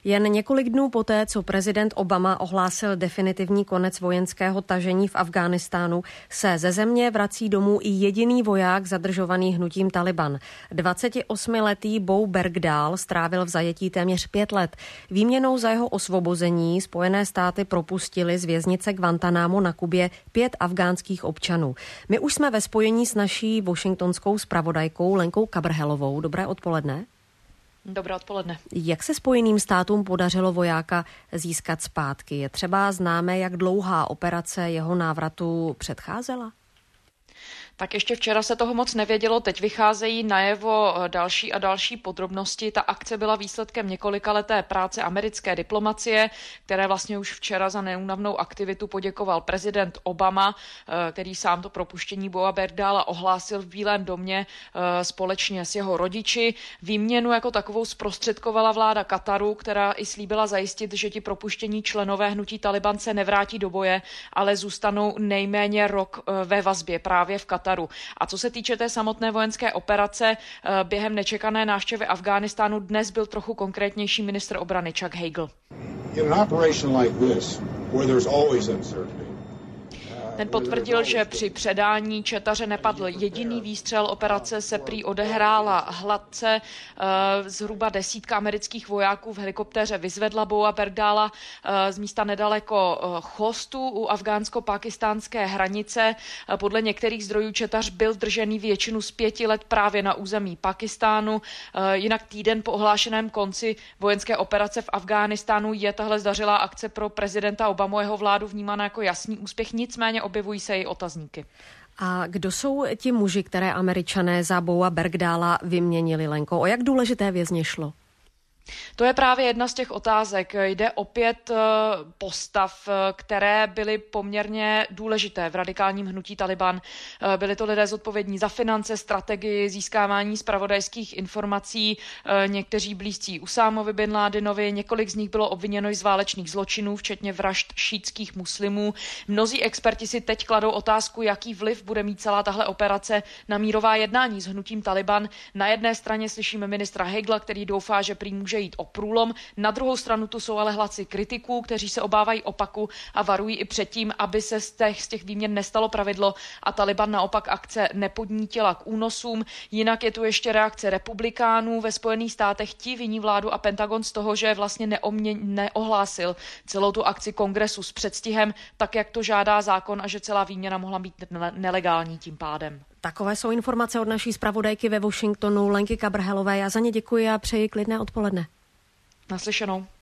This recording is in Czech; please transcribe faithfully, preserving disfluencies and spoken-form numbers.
Jen několik dnů poté, co prezident Obama ohlásil definitivní konec vojenského tažení v Afghánistánu, se ze země vrací domů i jediný voják zadržovaný hnutím Taliban. dvacetiosmiletý Bo Bergdahl strávil v zajetí téměř pět let. Výměnou za jeho osvobození Spojené státy propustili z věznice Guantánamo na Kubě pět afgánských občanů. My už jsme ve spojení s naší washingtonskou zpravodajkou Lenkou Kabrhelovou. Dobré odpoledne. Dobré odpoledne. Jak se Spojeným státům podařilo vojáka získat zpátky? Je třeba známé, jak dlouhá operace jeho návratu předcházela? Tak ještě včera se toho moc nevědělo, teď vycházejí najevo další a další podrobnosti. Ta akce byla výsledkem několikaleté práce americké diplomacie, které vlastně už včera za neúnavnou aktivitu poděkoval prezident Obama, který sám to propuštění Boa Bergdahla ohlásil v Bílém domě společně s jeho rodiči. Výměnu jako takovou zprostředkovala vláda Kataru, která i slíbila zajistit, že ti propuštění členové hnutí Taliban se nevrátí do boje, ale zůstanou nejméně rok ve vazbě právě v Kataru. A co se týče té samotné vojenské operace, během nečekané návštěvy Afghánistánu dnes byl trochu konkrétnější ministr obrany Chuck Hagel. Ten potvrdil, že při předání Četaře nepadl jediný výstřel. Operace se prý odehrála hladce. Zhruba desítka amerických vojáků v helikoptéře vyzvedla Boa Bergdahla z místa nedaleko Chostu u afgánsko-pakistánské hranice. Podle některých zdrojů Četař byl držený většinu z pěti let právě na území Pakistánu. Jinak týden po ohlášeném konci vojenské operace v Afghánistánu je tahle zdařilá akce pro prezidenta Obamu jeho vládu vnímána jako jasný úspěch, nicméně objevují se i otazníky. A kdo jsou ti muži, které Američané za Boa Bergdahla vyměnili, Lenko? O jak důležité vězně šlo? To je právě jedna z těch otázek. Jde opět postav, které byly poměrně důležité v radikálním hnutí Taliban. Byli to lidé zodpovědní za finance, strategii, získávání zpravodajských informací, někteří blízcí Usámovi bin Ládinovi, několik z nich bylo obviněno i z válečných zločinů, včetně vražd šítských muslimů. Mnozí experti si teď kladou otázku, jaký vliv bude mít celá tahle operace na mírová jednání s hnutím Taliban. Na jedné straně slyšíme ministra Hagla, který doufá, že prý může jít o průlom. Na druhou stranu tu jsou ale hlasy kritiků, kteří se obávají opaku a varují i před tím, aby se z těch, z těch výměn nestalo pravidlo a Taliban naopak akce nepodnítila k únosům. Jinak je tu ještě reakce republikánů ve Spojených státech. Ti viní vládu a Pentagon z toho, že vlastně neomě, neohlásil celou tu akci kongresu s předstihem, tak jak to žádá zákon a že celá výměna mohla být nelegální tím pádem. Takové jsou informace od naší zpravodajky ve Washingtonu Lenky Kabrhelové. Já za ně děkuji a přeji klidné odpoledne. Naslyšenou.